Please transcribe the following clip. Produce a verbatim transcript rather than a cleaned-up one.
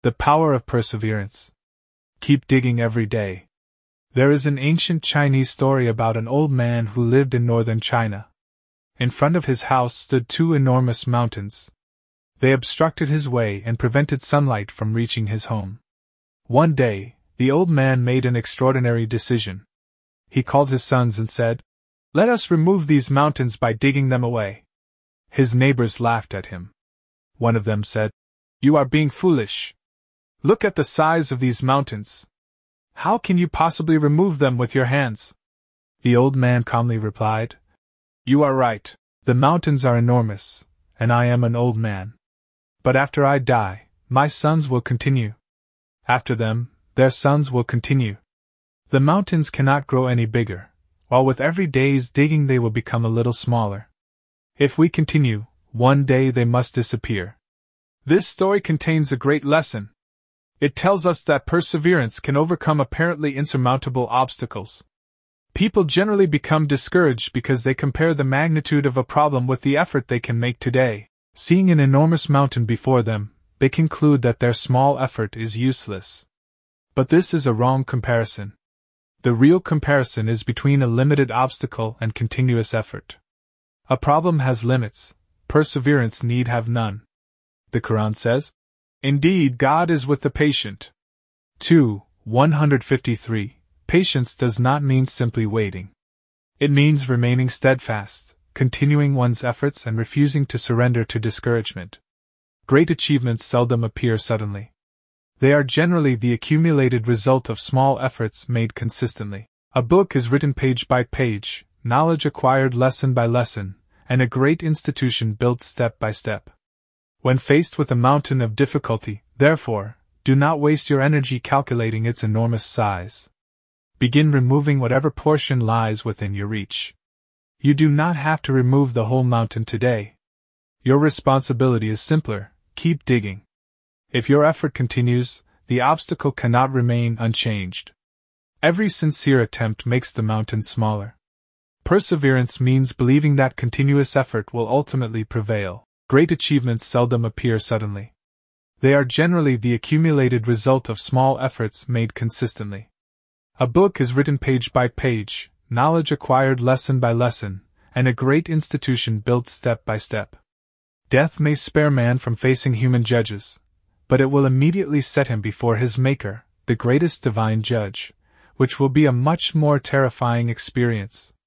The power of perseverance. Keep digging every day. There is an ancient Chinese story about an old man who lived in northern China. In front of his house stood two enormous mountains. They obstructed his way and prevented sunlight from reaching his home. One day, the old man made an extraordinary decision. He called his sons and said, "Let us remove these mountains by digging them away." His neighbors laughed at him. One of them said, "You are being foolish. Look at the size of these mountains. How can you possibly remove them with your hands?" The old man calmly replied, "You are right. The mountains are enormous, and I am an old man. But after I die, my sons will continue. After them, their sons will continue. The mountains cannot grow any bigger, while with every day's digging they will become a little smaller. If we continue, one day they must disappear." This story contains a great lesson. It tells us that perseverance can overcome apparently insurmountable obstacles. People generally become discouraged because they compare the magnitude of a problem with the effort they can make today. Seeing an enormous mountain before them, they conclude that their small effort is useless. But this is a wrong comparison. The real comparison is between a limited obstacle and continuous effort. A problem has limits, perseverance need have none. The Quran says, "Indeed, God is with the patient." two one fifty-three. Patience does not mean simply waiting. It means remaining steadfast, continuing one's efforts and refusing to surrender to discouragement. Great achievements seldom appear suddenly. They are generally the accumulated result of small efforts made consistently. A book is written page by page, knowledge acquired lesson by lesson, and a great institution built step by step. When faced with a mountain of difficulty, therefore, do not waste your energy calculating its enormous size. Begin removing whatever portion lies within your reach. You do not have to remove the whole mountain today. Your responsibility is simpler: keep digging. If your effort continues, the obstacle cannot remain unchanged. Every sincere attempt makes the mountain smaller. Perseverance means believing that continuous effort will ultimately prevail. Great achievements seldom appear suddenly. They are generally the accumulated result of small efforts made consistently. A book is written page by page, knowledge acquired lesson by lesson, and a great institution built step by step. Death may spare man from facing human judges, but it will immediately set him before his Maker, the greatest divine judge, which will be a much more terrifying experience.